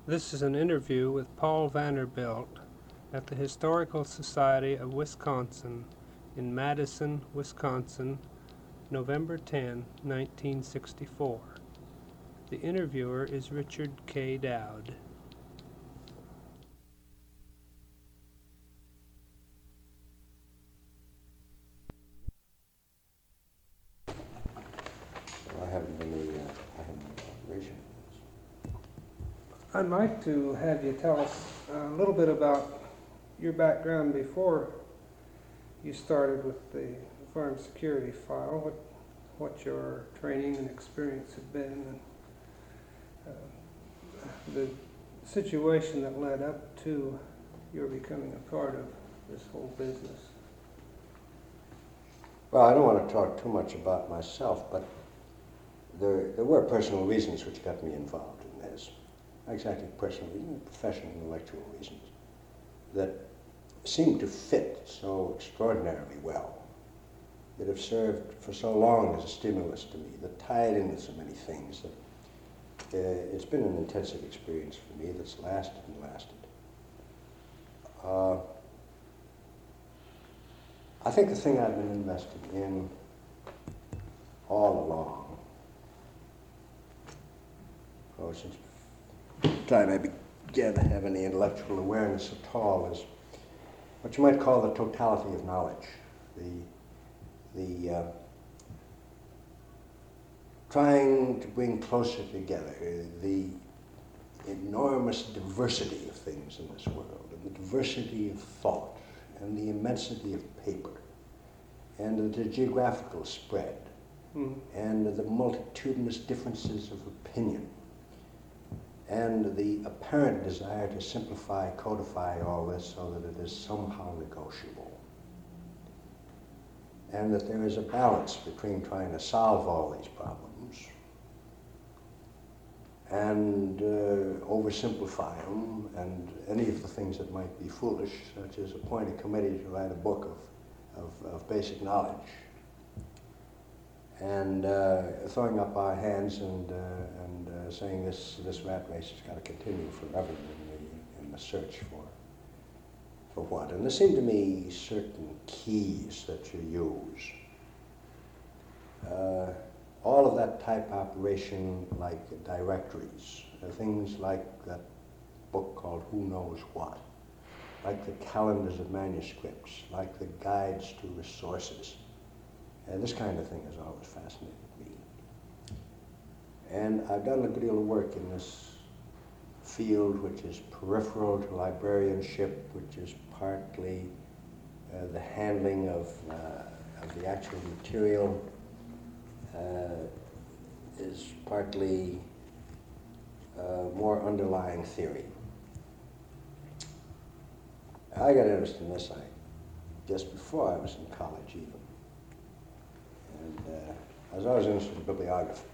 This is an interview with Paul Vanderbilt at the Historical Society of Wisconsin in Madison, Wisconsin, November 10, 1964. The interviewer is Richard K. Dowd. I haven't any observation. I'd like to have you tell us a little bit about your background before you started with the Farm Security File, what your training and experience had been, and the situation that led up to your becoming a part of this whole business. Well, I don't want to talk too much about myself, but there were personal reasons which got me involved in this. Not exactly personal reasons, professional, intellectual reasons that seemed to fit so extraordinarily well, that have served for so long as a stimulus to me, that tied into so many things, that it's been an intensive experience for me that's lasted and lasted. I think the thing I've been invested in all along, since the time I began to have any intellectual awareness at all, is what you might call the totality of knowledge, the trying to bring closer together the enormous diversity of things in this world, and the diversity of thought, and the immensity of paper, and the geographical spread, and the multitudinous differences of opinion, and the apparent desire to simplify, codify all this so that it is somehow negotiable. And that there is a balance between trying to solve all these problems and oversimplify them, and any of the things that might be foolish, such as appoint a committee to write a book of basic knowledge, and throwing up our hands and saying this rat race has got to continue forever in the search for what. And there seem to me certain keys that you use. All of that type operation, like directories, things like that book called Who Knows What, like the calendars of manuscripts, like the guides to resources. This kind of thing has always fascinated me. And I've done a good deal of work in this field, which is peripheral to librarianship, which is partly the handling of the actual material, is partly more underlying theory. I got interested in this, just before I was in college even. And I was always interested in bibliography,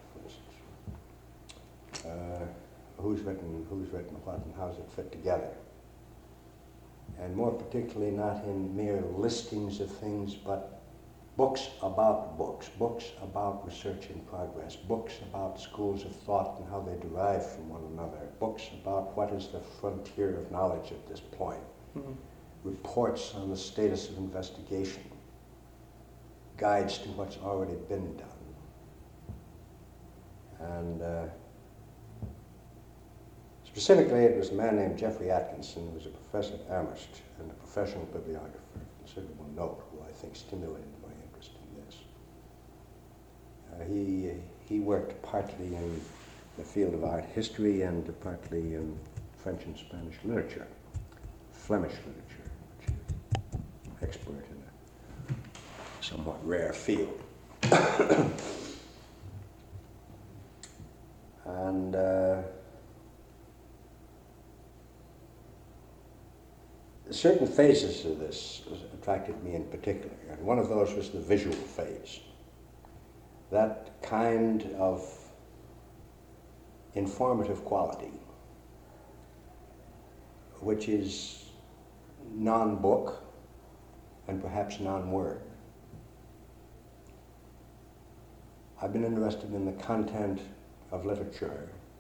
for instance. Who's written what and how does it fit together? And more particularly not in mere listings of things, but books about research in progress, books about schools of thought and how they derive from one another, books about what is the frontier of knowledge at this point, reports on the status of investigation, guides to what's already been done. And specifically, it was a man named Jeffrey Atkinson, who was a professor at Amherst and a professional bibliographer of considerable note, who I think stimulated my interest in this. He worked partly in the field of art history and partly in French and Spanish literature, Flemish literature, which is expert in a somewhat rare field. And certain phases of this attracted me in particular, and one of those was the visual phase. That kind of informative quality, which is non-book and perhaps non-word. I've been interested in the content of literature